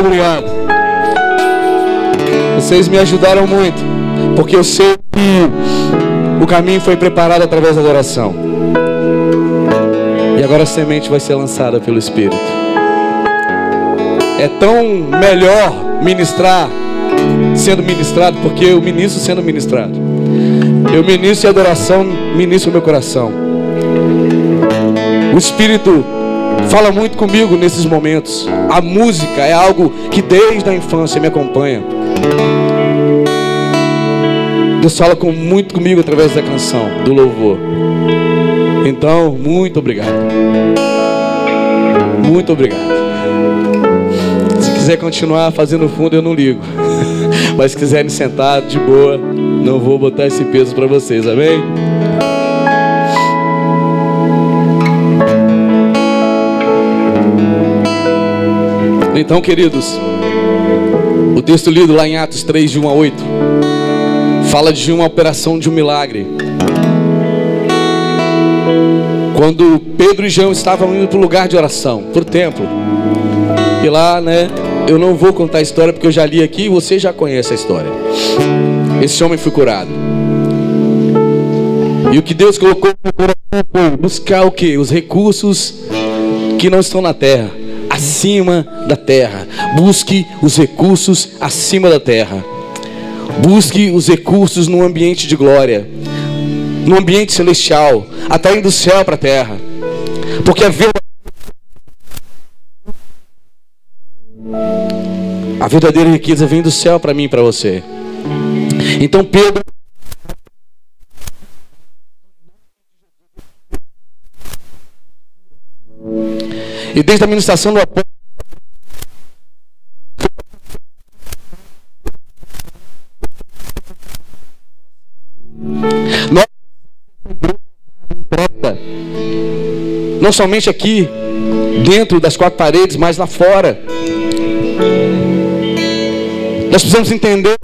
obrigado. Vocês me ajudaram muito, porque eu sei que o caminho foi preparado através da adoração. E agora a semente vai ser lançada pelo Espírito. É tão melhor ministrar sendo ministrado, porque eu ministro sendo ministrado. Eu ministro e a adoração ministra o meu coração. O Espírito fala muito comigo nesses momentos. A música é algo que desde a infância me acompanha. Deus fala muito comigo através da canção, do louvor. Então, muito obrigado. Muito obrigado. Se quiser continuar fazendo fundo, eu não ligo. Mas se quiserem sentar de boa, não vou botar esse peso para vocês, amém? Então, queridos, o texto lido lá em Atos 3, de 1 a 8, fala de uma operação de um milagre. Quando Pedro e João estavam indo para o lugar de oração, para o templo. E lá, eu não vou contar a história porque eu já li aqui e você já conhece a história. Esse homem foi curado. E o que Deus colocou no coração foi buscar o quê? Os recursos que não estão na terra, acima da terra. Busque os recursos acima da terra. Busque os recursos no ambiente de glória, no ambiente celestial, atraindo o céu para a terra. Porque a verdadeira riqueza vem do céu para mim e para você. Então Pedro, e desde a ministração do apóstolo, nós, não somente aqui dentro das quatro paredes, mas lá fora, nós precisamos entender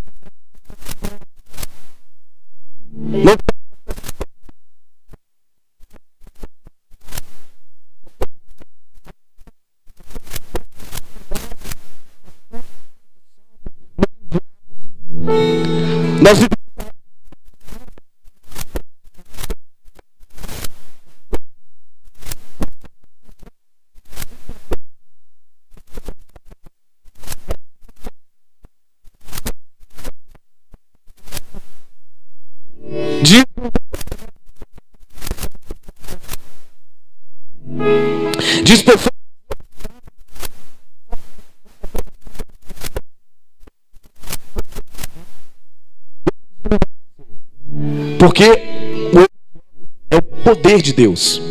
porque é o poder de Deus.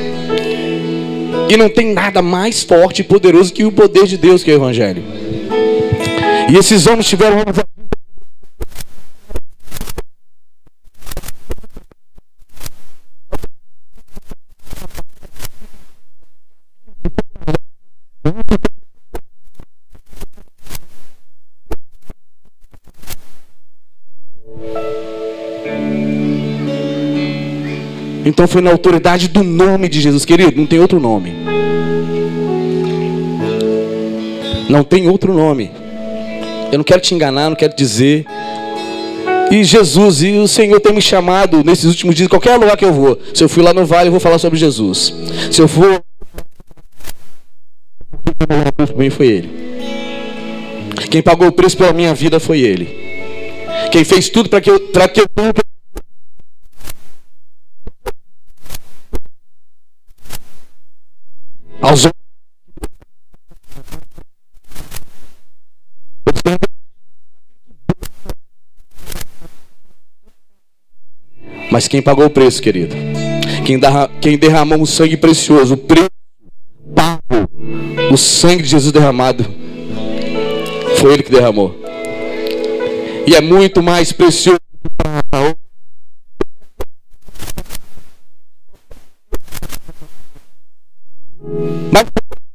E não tem nada mais forte e poderoso que o poder de Deus, que é o Evangelho. E esses homens tiveram Então foi na autoridade do nome de Jesus, querido, não tem outro nome. Não tem outro nome. Eu não quero te enganar, não quero dizer. E Jesus, e o Senhor tem me chamado nesses últimos dias, qualquer lugar que eu vou. Se eu fui lá no vale, eu vou falar sobre Jesus. Se eu for, quem foi Ele. Quem pagou o preço pela minha vida foi Ele. Quem fez tudo para que eu aos homens. Mas quem pagou o preço, querido, quem derramou o sangue precioso, o preço pago, o sangue de Jesus derramado, foi Ele que derramou. E é muito mais precioso. Mas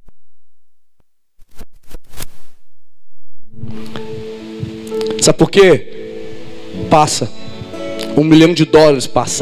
sabe por quê? Passa. $1 milhão passa.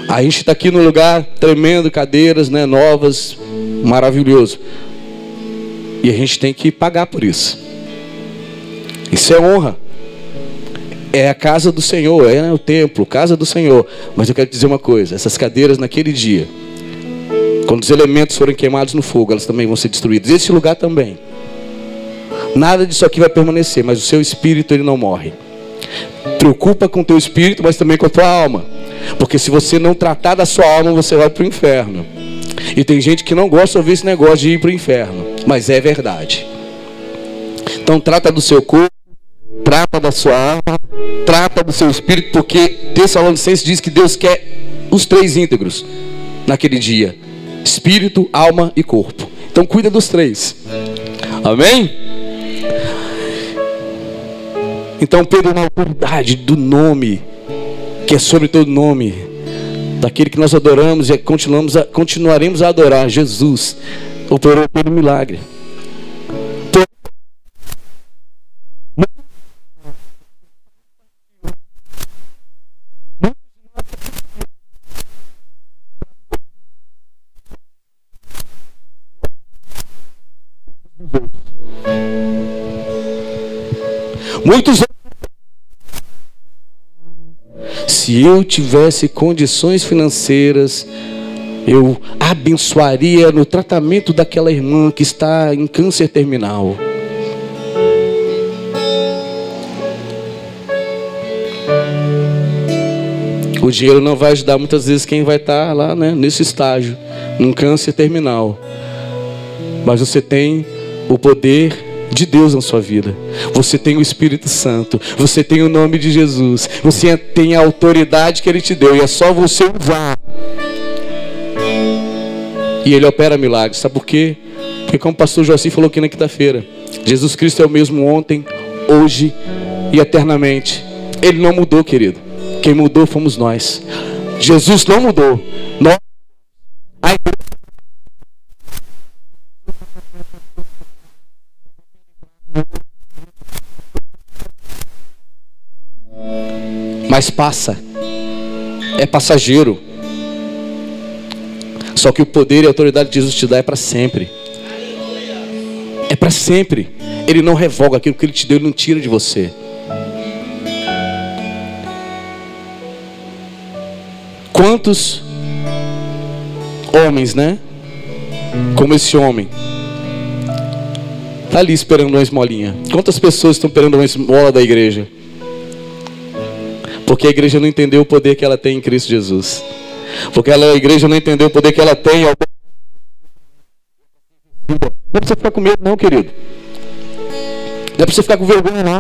A gente está aqui no lugar tremendo, cadeiras, né, novas, maravilhoso. E a gente tem que pagar por isso. Isso é honra. É a casa do Senhor, é o templo, casa do Senhor. Mas eu quero dizer uma coisa: essas cadeiras naquele dia, quando os elementos forem queimados no fogo, elas também vão ser destruídas. Esse lugar também. Nada disso aqui vai permanecer, mas o seu espírito, ele não morre. Preocupa com o teu espírito, mas também com a tua alma. Porque se você não tratar da sua alma, você vai para o inferno. E tem gente que não gosta de ouvir esse negócio de ir para o inferno, mas é verdade. Então trata do seu corpo, trata da sua alma, trata do seu espírito, porque Tessalonicenses diz que Deus quer os três íntegros naquele dia: espírito, alma e corpo. Então cuida dos três. Amém? Então Pedro, na autoridade do nome que é sobre todo nome, daquele que nós adoramos e continuaremos a adorar, Jesus operou pelo milagre. Muitos. Se eu tivesse condições financeiras, eu abençoaria no tratamento daquela irmã que está em câncer terminal. O dinheiro não vai ajudar muitas vezes quem vai estar lá, né, nesse estágio, num câncer terminal. Mas você tem o poder de Deus na sua vida. Você tem o Espírito Santo. Você tem o nome de Jesus. Você tem a autoridade que Ele te deu. E é só você usar. E Ele opera milagres. Sabe por quê? Porque como o pastor Joaci falou aqui na quinta-feira, Jesus Cristo é o mesmo ontem, hoje e eternamente. Ele não mudou, querido. Quem mudou fomos nós. Jesus não mudou. Nós... Mas passa. É passageiro. Só que o poder e a autoridade que Jesus te dá é para sempre. É para sempre. Ele não revoga aquilo que Ele te deu, Ele não tira de você. Quantos homens, né? Como esse homem está ali esperando uma esmolinha. Quantas pessoas estão esperando uma esmola da igreja? Porque a igreja não entendeu o poder que ela tem em Cristo Jesus. Porque a igreja não entendeu o poder que ela tem. Não é para você ficar com medo não, querido. Não é para você ficar com vergonha não.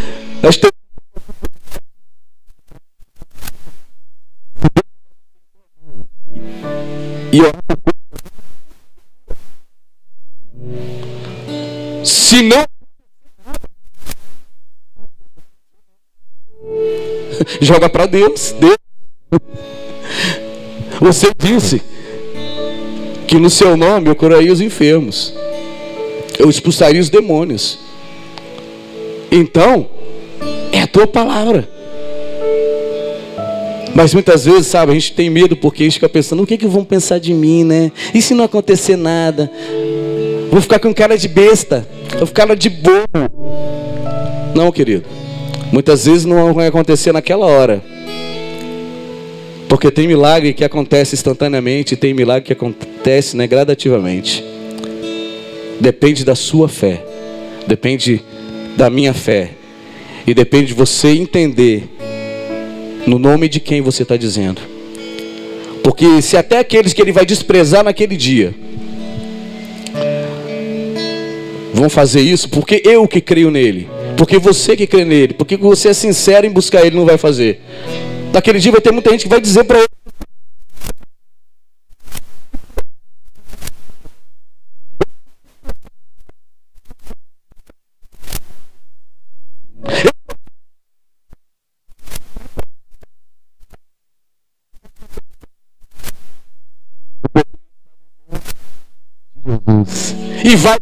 Se não, joga para Deus. Você disse que no seu nome eu curaria os enfermos, eu expulsaria os demônios. Então é a tua palavra. Mas muitas vezes, sabe, a gente tem medo porque a gente fica pensando: o que vão pensar de mim, né? E se não acontecer nada? Vou ficar com cara de besta, vou ficar cara de bobo. Não, querido. Muitas vezes não vai acontecer naquela hora. Porque tem milagre que acontece instantaneamente e tem milagre que acontece, né, gradativamente. Depende da sua fé. Depende da minha fé. E depende de você entender no nome de quem você está dizendo. Porque se até aqueles que Ele vai desprezar naquele dia vão fazer isso, porque eu que creio nele, porque você que crê nele, porque você é sincero em buscar Ele, não vai fazer. Naquele dia vai ter muita gente que vai dizer para ele: e vai.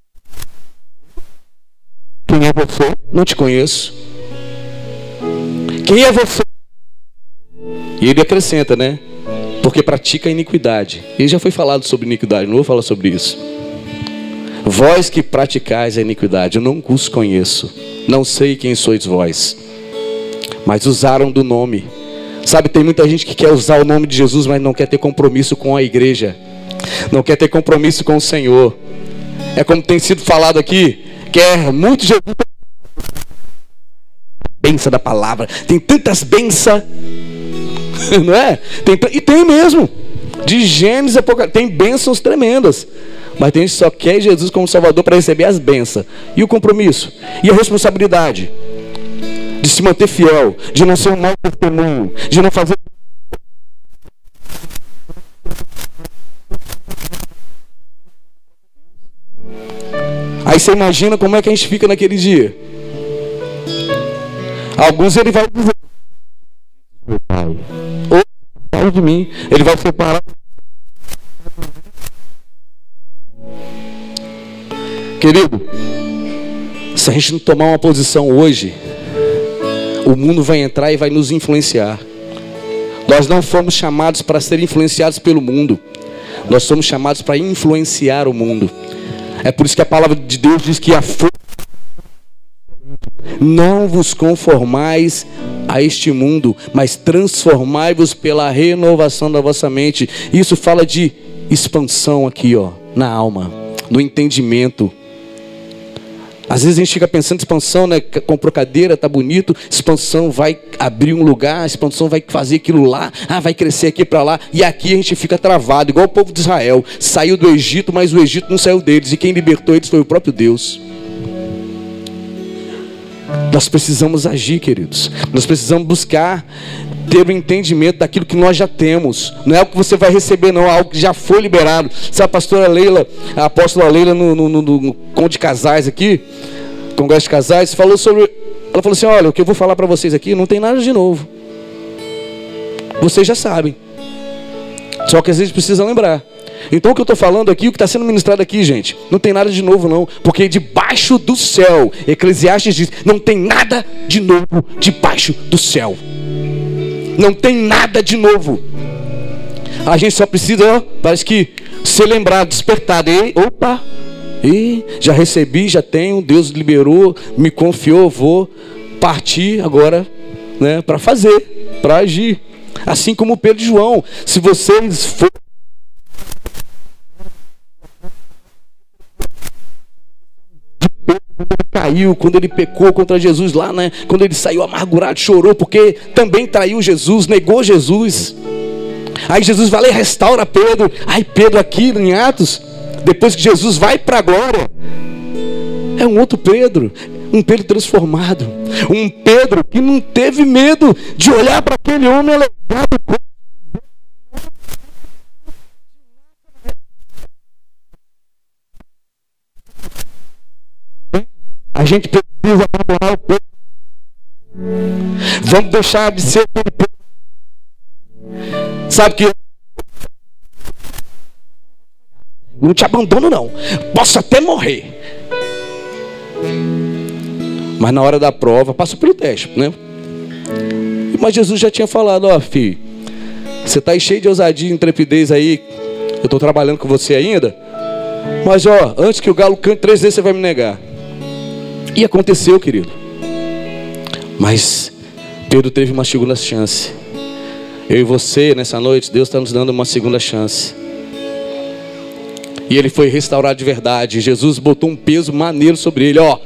Quem é você? Não te conheço. Quem é você? E ele acrescenta, né? Porque pratica a iniquidade. E já foi falado sobre iniquidade, não vou falar sobre isso. Vós que praticais a iniquidade, eu não os conheço. Não sei quem sois vós. Mas usaram do nome. Sabe, tem muita gente que quer usar o nome de Jesus, mas não quer ter compromisso com a igreja. Não quer ter compromisso com o Senhor. É como tem sido falado aqui. Quer muito Jesus. Bênção da palavra. Tem tantas bênçãos. Não é? E tem mesmo. De Gênesis a Apocalipse. Tem bênçãos tremendas. Mas tem gente que só quer Jesus como Salvador para receber as bênçãos. E o compromisso? E a responsabilidade? De se manter fiel. De não ser um mau testemunho. De não fazer... Aí você imagina como é que a gente fica naquele dia. Alguns ele vai dizer: meu pai, ou de mim. Ele vai separar. Querido, se a gente não tomar uma posição hoje, o mundo vai entrar e vai nos influenciar. Nós não fomos chamados para ser influenciados pelo mundo. Nós somos chamados para influenciar o mundo. É por isso que a palavra de Deus diz que a força... Não vos conformais a este mundo, mas transformai-vos pela renovação da vossa mente. Isso fala de expansão aqui, ó, na alma, no entendimento. Às vezes a gente fica pensando em expansão, né? Comprou cadeira, tá bonito. Expansão vai abrir um lugar, expansão vai fazer aquilo lá, vai crescer aqui para lá. E aqui a gente fica travado, igual o povo de Israel. Saiu do Egito, mas o Egito não saiu deles. E quem libertou eles foi o próprio Deus. Nós precisamos agir, queridos. Nós precisamos buscar ter o entendimento daquilo que nós já temos. Não é o que você vai receber, não. É algo que já foi liberado. Sabe, a pastora Leila, a apóstola Leila no Conde de Casais aqui, Congresso de Casais, falou sobre... Ela falou assim: olha, o que eu vou falar para vocês aqui não tem nada de novo. Vocês já sabem. Só que às vezes precisam lembrar. Então o que eu estou falando aqui, o que está sendo ministrado aqui, gente, não tem nada de novo não. Porque debaixo do céu, Eclesiastes diz, não tem nada de novo debaixo do céu. Não tem nada de novo. A gente só precisa, ó, parece que ser lembrado, despertado. Opa, já recebi, já tenho, Deus liberou, me confiou, vou partir agora, né, para fazer, para agir. Assim como Pedro e João. Se vocês forem... Quando ele caiu, quando ele pecou contra Jesus lá, né? Quando ele saiu amargurado, chorou, porque também traiu Jesus, negou Jesus. Aí Jesus vai lá e restaura Pedro. Aí Pedro aqui em Atos, depois que Jesus vai para a glória, é um outro Pedro, um Pedro transformado, um Pedro que não teve medo de olhar para aquele homem aleijado. A gente precisa abandonar o Pedro. Vamos deixar de ser aquele Pedro. Sabe que não te abandono não. Posso até morrer. Mas na hora da prova, passa pelo teste, né? Mas Jesus já tinha falado: ó, filho, você está cheio de ousadia e intrepidez aí. Eu estou trabalhando com você ainda. Mas ó, antes que o galo cante 3 vezes, você vai me negar. E aconteceu, querido. Mas Pedro teve uma segunda chance. Eu e você, nessa noite, Deus está nos dando uma segunda chance. E ele foi restaurado de verdade. Jesus botou um peso maneiro sobre ele. Ó,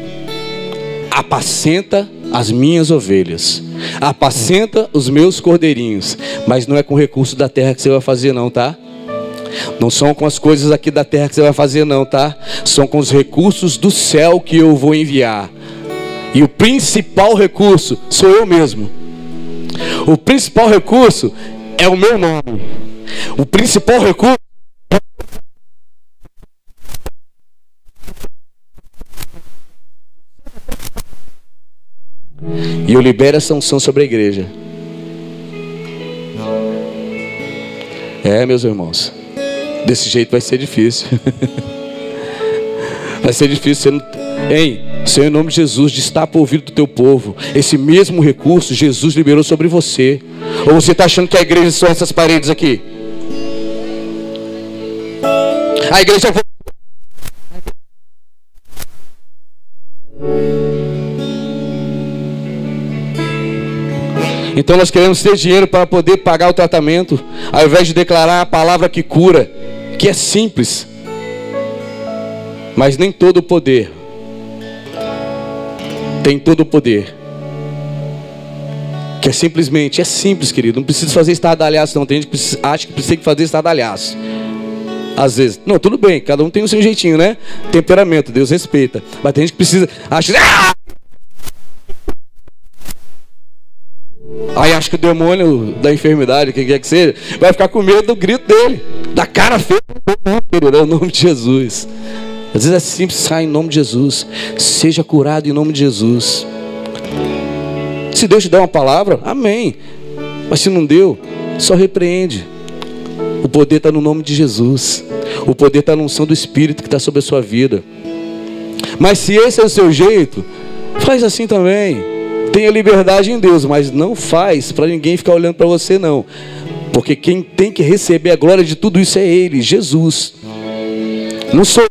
apacenta as minhas ovelhas, apacenta os meus cordeirinhos. Mas não é com recurso da terra que você vai fazer não, tá? Não são com as coisas aqui da terra que você vai fazer não, tá? São com os recursos do céu que eu vou enviar. E o principal recurso sou eu mesmo. O principal recurso é o meu nome. O principal recurso é... E eu libero essa unção sobre a igreja. Meus irmãos, desse jeito vai ser difícil. Vai ser difícil. Hein? Senhor, em nome de Jesus, destapa o ouvido do teu povo. Esse mesmo recurso Jesus liberou sobre você. Ou você está achando que a igreja são essas paredes aqui? A igreja... Então nós queremos ter dinheiro para poder pagar o tratamento, ao invés de declarar a palavra que cura, que é simples. Mas nem todo o poder tem todo o poder. Que é simplesmente, é simples, querido. Não precisa fazer estardalhaço, não. Tem gente que acha que precisa fazer estardalhaço. Às vezes, não, tudo bem, cada um tem o seu jeitinho, né? Temperamento, Deus respeita. Mas tem gente que precisa, acha... Aí acha que o demônio da enfermidade, quem quer que seja, vai ficar com medo do grito dele, da cara feia. Não, querido, é o nome de Jesus. Às vezes é simples, sai em nome de Jesus. Seja curado em nome de Jesus. Se Deus te der uma palavra, amém. Mas se não deu, só repreende. O poder está no nome de Jesus. O poder está na unção do Espírito que está sobre a sua vida. Mas se esse é o seu jeito, faz assim também. Tenha liberdade em Deus, mas não faz para ninguém ficar olhando para você, não. Porque quem tem que receber a glória de tudo isso é Ele, Jesus. Não sou...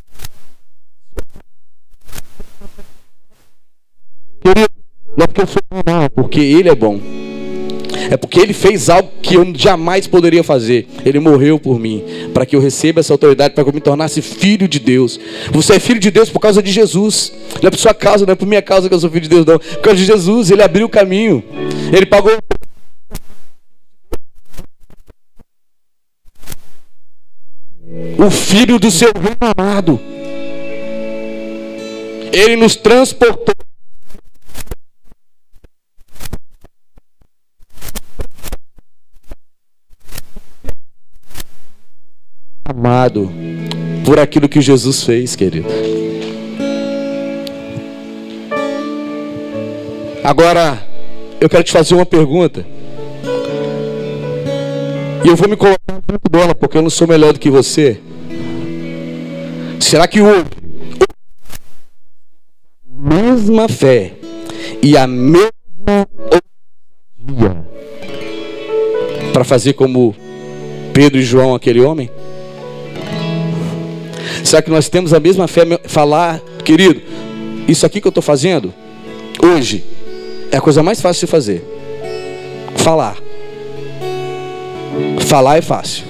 Não é porque eu sou bom, não, porque Ele é bom. É porque Ele fez algo que eu jamais poderia fazer. Ele morreu por mim, para que eu receba essa autoridade, para que eu me tornasse filho de Deus. Você é filho de Deus por causa de Jesus. Não é por sua causa, não é por minha causa que eu sou filho de Deus, não. Por causa de Jesus, Ele abriu o caminho. Ele pagou... O Filho do seu reino amado. Ele nos transportou. Amado por aquilo que Jesus fez, querido. Agora, eu quero te fazer uma pergunta. E eu vou me colocar dentro dela, porque eu não sou melhor do que você. Será que hoje, a mesma fé e a mesma ousadia para fazer como Pedro e João, aquele homem? Será que nós temos a mesma fé? Falar, querido, isso aqui que eu estou fazendo hoje é a coisa mais fácil de fazer. Falar é fácil.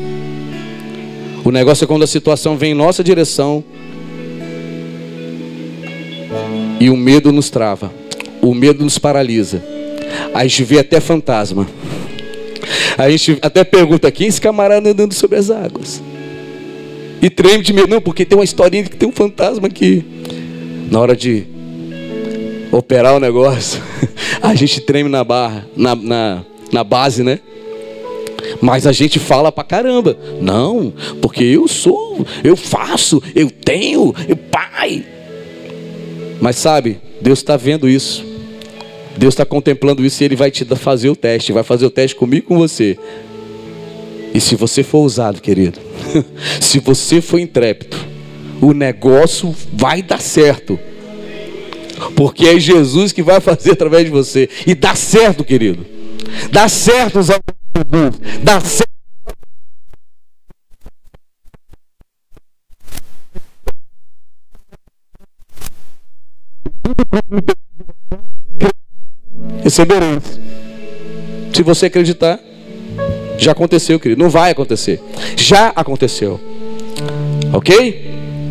O negócio é quando a situação vem em nossa direção e o medo nos trava, o medo nos paralisa. A gente vê até fantasma. A gente até pergunta: quem é esse camarada andando sobre as águas? E treme de medo. Não, porque tem uma historinha de que tem um fantasma aqui. Na hora de operar o negócio, a gente treme na barra, na base, né? Mas a gente fala pra caramba. Não, porque eu faço, eu tenho, pai. Mas sabe, Deus está vendo isso. Deus está contemplando isso e Ele vai te fazer o teste. Vai fazer o teste comigo e com você. E se você for ousado, querido, se você for intrépido, o negócio vai dar certo. Porque é Jesus que vai fazer através de você. E dá certo, querido. Dá certo os altos. Dá certo. Receberemos. Se você acreditar, já aconteceu, querido. Não vai acontecer. Já aconteceu. Ok?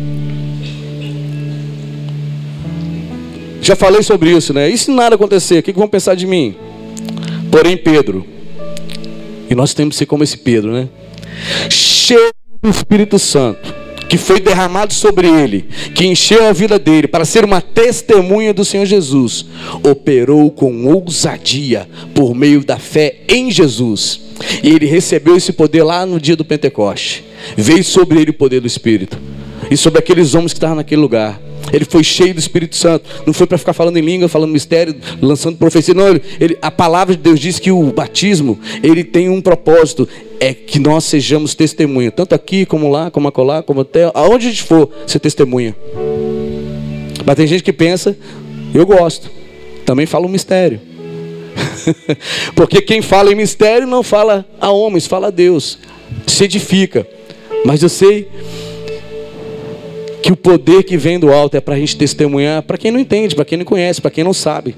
Já falei sobre isso, né? E se nada acontecer, o que vão pensar de mim? Porém, Pedro. E nós temos que ser como esse Pedro, né? Cheio do Espírito Santo, que foi derramado sobre ele, que encheu a vida dele para ser uma testemunha do Senhor Jesus, operou com ousadia por meio da fé em Jesus. E ele recebeu esse poder lá no dia do Pentecoste. Veio sobre ele o poder do Espírito. E sobre aqueles homens que estavam naquele lugar. Ele foi cheio do Espírito Santo. Não foi para ficar falando em língua, falando mistério, lançando profecia. Não, a palavra de Deus diz que o batismo, ele tem um propósito. É que nós sejamos testemunha. Tanto aqui, como lá, como acolá, como até aonde a gente for, ser testemunha. Mas tem gente que pensa, eu gosto, também fala um mistério. Porque quem fala em mistério não fala a homens, fala a Deus, se edifica. Mas eu sei que o poder que vem do alto é para a gente testemunhar, para quem não entende, para quem não conhece, para quem não sabe.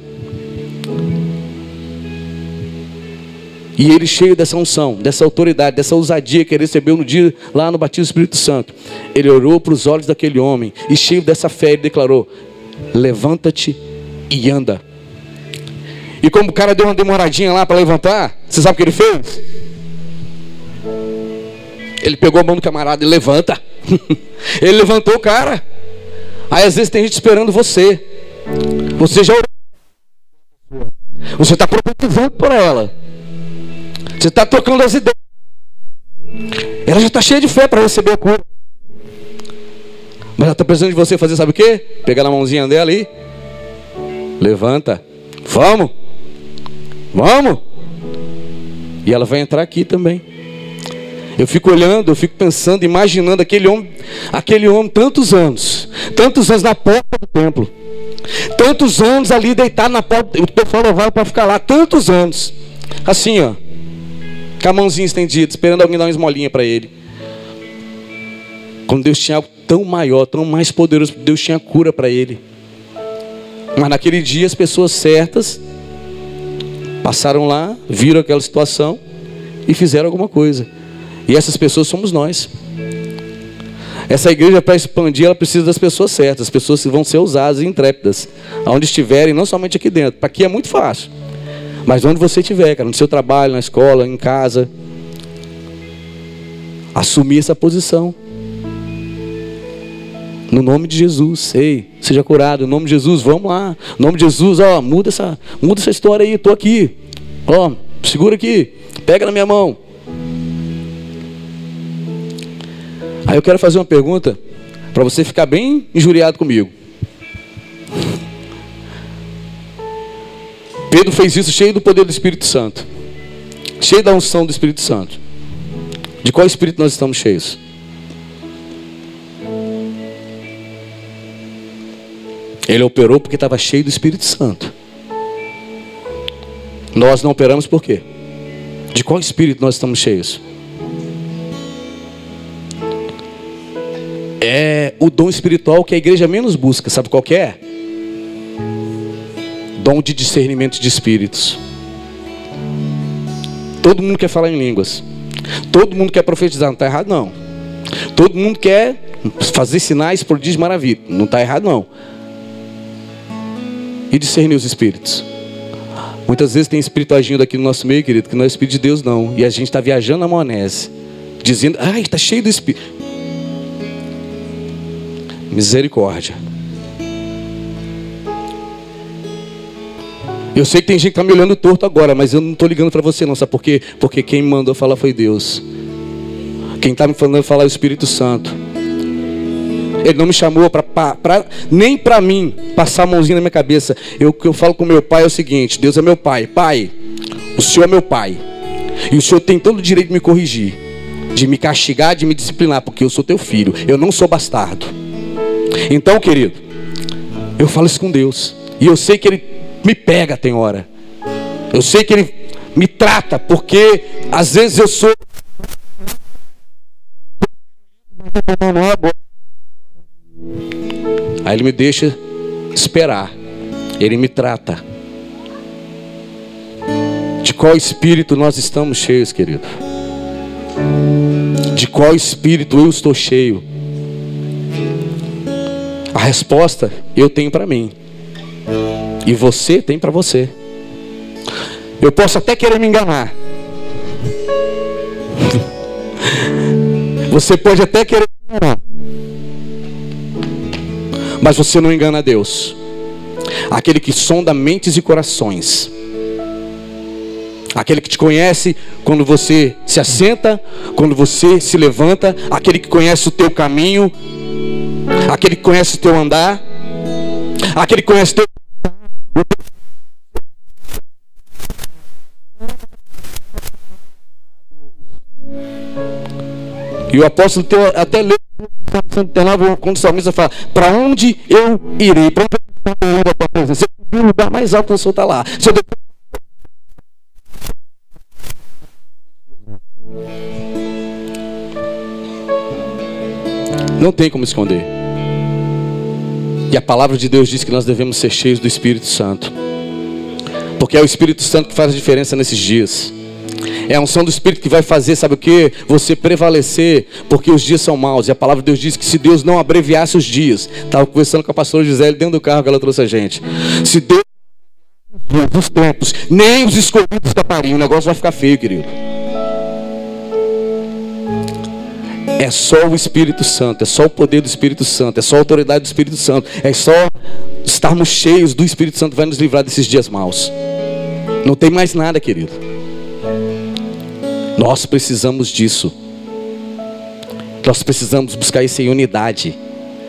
E ele, cheio dessa unção, dessa autoridade, dessa ousadia que ele recebeu no dia lá no batismo do Espírito Santo, ele olhou para os olhos daquele homem e, cheio dessa fé, ele declarou: levanta-te e anda. E como o cara deu uma demoradinha lá para levantar, você sabe o que ele fez? Ele pegou a mão do camarada e levanta. Ele levantou o cara. Aí às vezes tem gente esperando você. Você já orou. Você está profetizando por ela. Você está trocando as ideias. Ela já está cheia de fé para receber a cura. Mas ela está precisando de você fazer, sabe o quê? Pegar na mãozinha dela e levanta. Vamos. Vamos. E ela vai entrar aqui também. Eu fico olhando, eu fico pensando, imaginando aquele homem tantos anos na porta do templo, tantos anos ali deitado na porta, o pessoal levava para ficar lá, tantos anos, assim ó, com a mãozinha estendida, esperando alguém dar uma esmolinha para ele. Quando Deus tinha algo tão maior, tão mais poderoso, Deus tinha cura para ele. Mas naquele dia as pessoas certas passaram lá, viram aquela situação e fizeram alguma coisa. E essas pessoas somos nós. Essa igreja, para expandir, ela precisa das pessoas certas, as pessoas que vão ser ousadas e intrépidas, aonde estiverem, não somente aqui dentro. Para aqui é muito fácil, mas onde você estiver, cara, no seu trabalho, na escola, em casa, assumir essa posição. No nome de Jesus, ei, seja curado. No nome de Jesus, vamos lá. No nome de Jesus, ó, muda essa história aí. Estou aqui, ó, segura aqui, pega na minha mão. Aí eu quero fazer uma pergunta para você ficar bem injuriado comigo. Pedro fez isso cheio do poder do Espírito Santo, cheio da unção do Espírito Santo. De qual Espírito nós estamos cheios? Ele operou porque estava cheio do Espírito Santo. Nós não operamos por quê? De qual Espírito nós estamos cheios? É o dom espiritual que a igreja menos busca. Sabe qual que é? Dom de discernimento de espíritos. Todo mundo quer falar em línguas. Todo mundo quer profetizar. Não está errado não. Todo mundo quer fazer sinais, prodígios, maravilha. Não está errado não. E discernir os espíritos. Muitas vezes tem espírito agindo aqui no nosso meio, querido, que não é espírito de Deus não. E a gente está viajando na maionese, dizendo, ai, está cheio do espírito. Misericórdia. Eu sei que tem gente que está me olhando torto agora, mas eu não estou ligando para você não, sabe por quê? Porque quem me mandou falar foi Deus. Quem está me falando falar é o Espírito Santo. Ele não me chamou nem para mim passar a mãozinha na minha cabeça. O que eu falo com meu pai é o seguinte: Deus é meu pai. Pai, o Senhor é meu pai. E o Senhor tem todo o direito de me corrigir, de me castigar, de me disciplinar, porque eu sou teu filho. Eu não sou bastardo. Então, querido, eu falo isso com Deus. E eu sei que Ele me pega, tem hora. Eu sei que Ele me trata, porque às vezes eu sou... Aí Ele me deixa esperar. Ele me trata. De qual espírito nós estamos cheios, querido? De qual espírito eu estou cheio? A resposta eu tenho para mim. E você tem para você. Eu posso até querer me enganar. Você pode até querer me enganar. Mas você não engana Deus. Aquele que sonda mentes e corações. Aquele que te conhece quando você se assenta, quando você se levanta. Aquele que conhece o teu caminho. Aquele que conhece o teu andar. Aquele que conhece o teu... E o apóstolo até leu 139, quando o salmista fala: para onde eu irei? Para onde eu irei da tua presença? Se eu subir no lugar mais alto, o Senhor está lá. Se eu... Não tem como esconder. E a palavra de Deus diz que nós devemos ser cheios do Espírito Santo, porque é o Espírito Santo que faz a diferença nesses dias. É a unção do Espírito que vai fazer, sabe o que? Você prevalecer, porque os dias são maus. E a palavra de Deus diz que se Deus não abreviasse os dias, estava conversando com a pastora Gisele dentro do carro que ela trouxe a gente. Se Deus os tempos, nem os escolhidos escapariam, o negócio vai ficar feio, querido. É só o Espírito Santo, é só o poder do Espírito Santo, é só a autoridade do Espírito Santo, é só estarmos cheios do Espírito Santo que vai nos livrar desses dias maus. Não tem mais nada, querido. Nós precisamos disso. Nós precisamos buscar isso em unidade.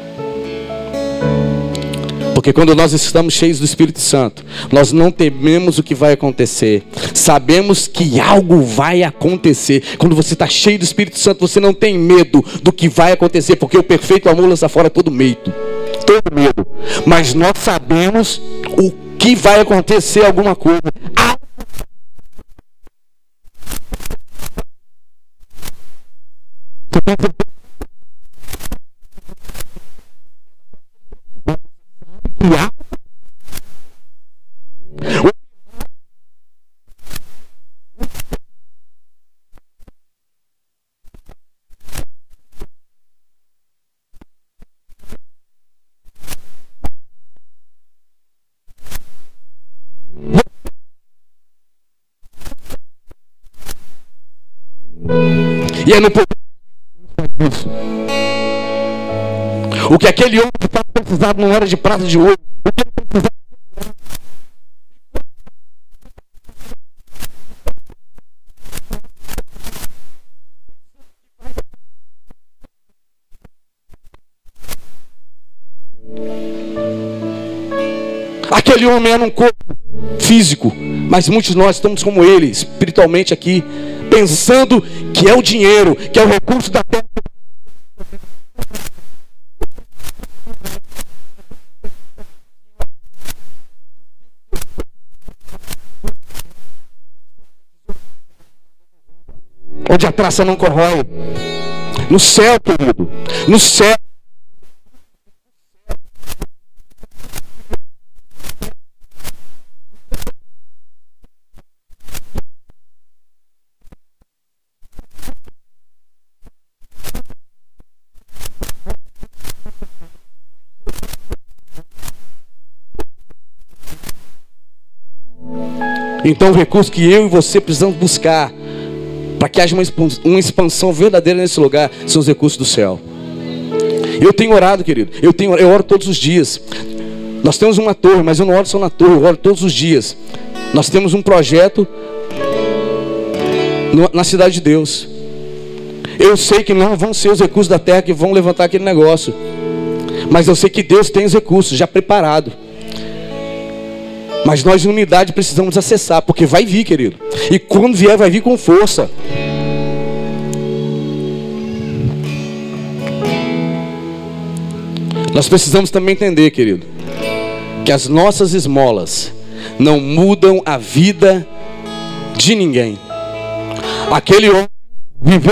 Porque quando nós estamos cheios do Espírito Santo, nós não tememos o que vai acontecer. Sabemos que algo vai acontecer. Quando você está cheio do Espírito Santo, você não tem medo do que vai acontecer, porque o perfeito amor lança fora todo medo. Todo medo. Mas nós sabemos o que vai acontecer, alguma coisa. E é no poder disso. O que aquele homem precisava não era de prata e de ouro. O que ele precisava... Aquele homem era um corpo físico, mas muitos de nós estamos como ele, espiritualmente aqui, pensando que é o dinheiro, que é o recurso da terra. Onde a traça não corrói. No céu, querido. No céu. Então o recurso que eu e você precisamos buscar para que haja uma expansão verdadeira nesse lugar são os recursos do céu. Eu tenho orado, querido. Eu oro todos os dias. Nós temos uma torre, mas eu não oro só na torre, eu oro todos os dias. Nós temos um projeto na cidade de Deus. Eu sei que não vão ser os recursos da terra que vão levantar aquele negócio, mas eu sei que Deus tem os recursos já preparados. Mas nós em unidade precisamos acessar, porque vai vir, querido. E quando vier, vai vir com força. Nós precisamos também entender, querido, que as nossas esmolas não mudam a vida de ninguém. Aquele homem viveu,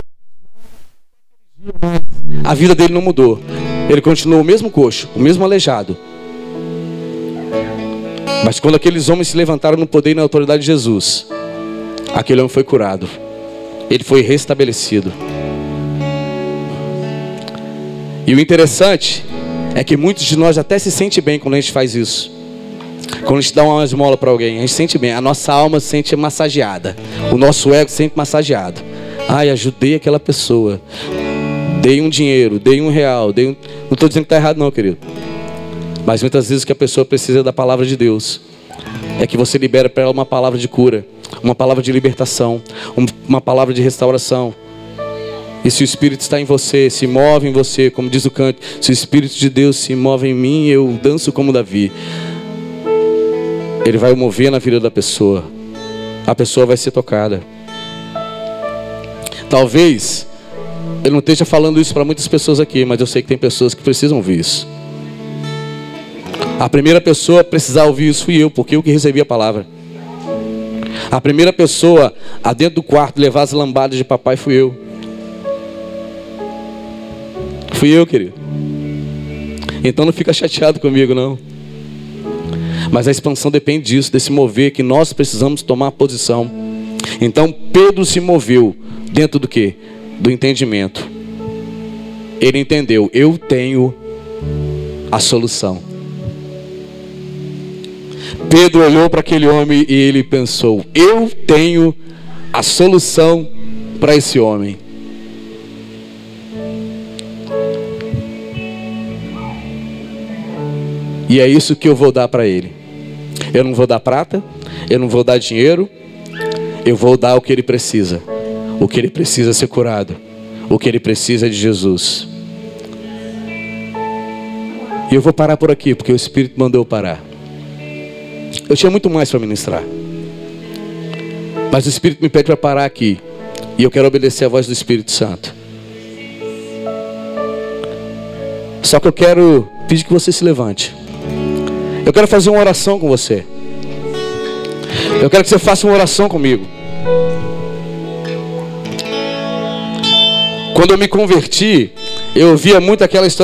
a vida dele não mudou. Ele continuou o mesmo coxo, o mesmo aleijado. Mas quando aqueles homens se levantaram no poder e na autoridade de Jesus, aquele homem foi curado. Ele foi restabelecido. E o interessante é que muitos de nós até se sente bem quando a gente faz isso. Quando a gente dá uma esmola para alguém, a gente sente bem. A nossa alma se sente massageada. O nosso ego se sente massageado. Ai, ajudei aquela pessoa. Dei um dinheiro, dei R$1. Não estou dizendo que está errado não, querido. Mas muitas vezes o que a pessoa precisa é da palavra de Deus. É que você libera para ela uma palavra de cura, uma palavra de libertação, uma palavra de restauração. E se o Espírito está em você, se move em você, como diz o canto, se o Espírito de Deus se move em mim, eu danço como Davi. Ele vai mover na vida da pessoa. A pessoa vai ser tocada. Talvez Eu não esteja falando isso para muitas pessoas aqui, mas eu sei que tem pessoas que precisam ouvir isso. A primeira pessoa a precisar ouvir isso fui eu, porque eu que recebi a palavra. A primeira pessoa a dentro do quarto levar as lambadas de papai fui eu. Fui eu, querido. Então não fica chateado comigo, não. Mas a expansão depende disso, desse mover que nós precisamos tomar posição. Então Pedro se moveu dentro do quê? Do entendimento. Ele entendeu, eu tenho a solução. Pedro olhou para aquele homem e ele pensou, eu tenho a solução para esse homem. E é isso que eu vou dar para ele. Eu não vou dar prata, eu não vou dar dinheiro, eu vou dar o que ele precisa. O que ele precisa é ser curado. O que ele precisa é de Jesus. E eu vou parar por aqui, porque o Espírito mandou eu parar. Eu tinha muito mais para ministrar, mas o Espírito me pede para parar aqui. E eu quero obedecer a voz do Espírito Santo. Só que eu quero pedir que você se levante. Eu quero fazer uma oração com você. Eu quero que você faça uma oração comigo. Quando eu me converti, eu ouvia muito aquela história.